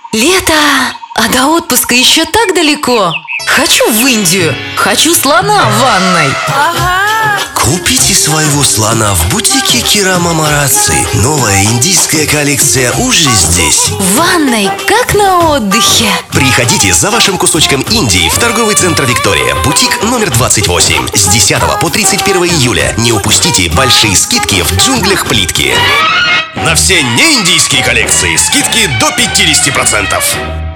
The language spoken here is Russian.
Лето, а до отпуска еще так далеко. Хочу в Индию, хочу слона в ванной. Купите своего слона в бутике Кира Мамарацци. Новая индийская коллекция уже здесь. В ванной, как на отдыхе. Приходите за вашим кусочком Индии в торговый центр Виктория, бутик номер 28. С 10 по 31 июля. Не упустите большие скидки в джунглях плитки. На все неиндийские коллекции скидки до 50%.